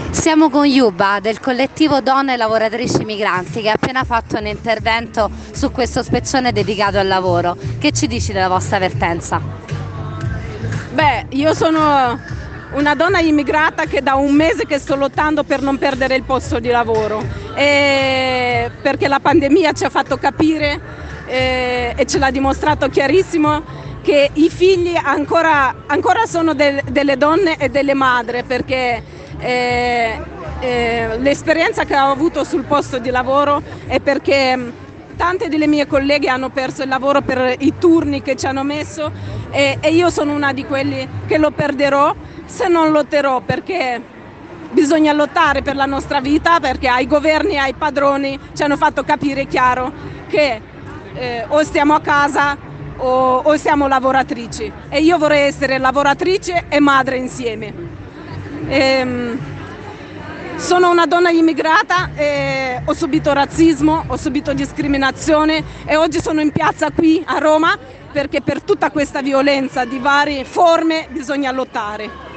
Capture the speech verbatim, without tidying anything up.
Siamo con Yuba del collettivo Donne Lavoratrici Migranti che ha appena fatto un intervento su questo spezzone dedicato al lavoro. Che ci dici della vostra vertenza? Beh, io sono una donna immigrata che da un mese che sto lottando per non perdere il posto di lavoro, e perché la pandemia ci ha fatto capire eh, e ce l'ha dimostrato chiarissimo che i figli ancora, ancora sono del, delle donne e delle madri, perché eh, eh, l'esperienza che ho avuto sul posto di lavoro è perché tante delle mie colleghe hanno perso il lavoro per i turni che ci hanno messo e, e io sono una di quelli che lo perderò se non lotterò, perché bisogna lottare per la nostra vita, perché ai governi e ai padroni ci hanno fatto capire chiaro che eh, o stiamo a casa o, o siamo lavoratrici, e io vorrei essere lavoratrice e madre insieme. Ehm, Sono una donna immigrata, e ho subito razzismo, ho subito discriminazione e oggi sono in piazza qui a Roma perché per tutta questa violenza di varie forme bisogna lottare.